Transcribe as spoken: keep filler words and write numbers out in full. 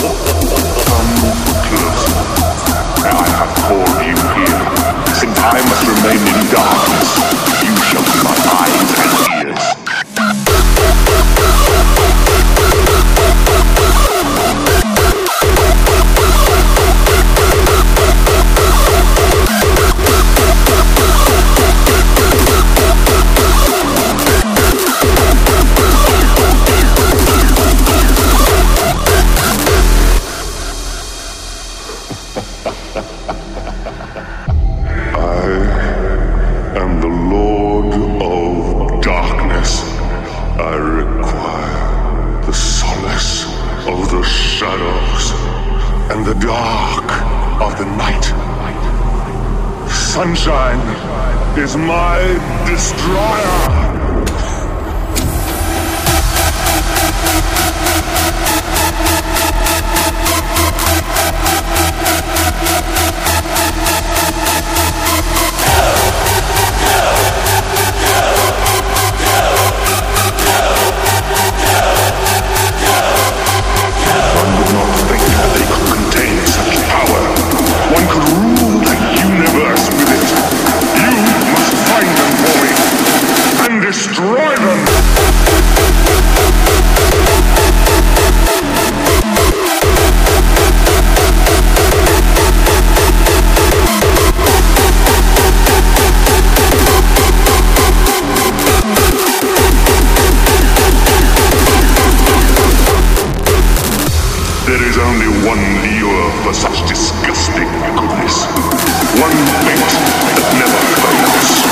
I have called you here. Since I must remain in darkness, you shall be my eyes and ears. Sunshine is my destroyer! One would not think that they could contain such power. One could rule the universe with it. You must find them for me and destroy them! There is only one lure for such disgusting goodness. One bait that never fails.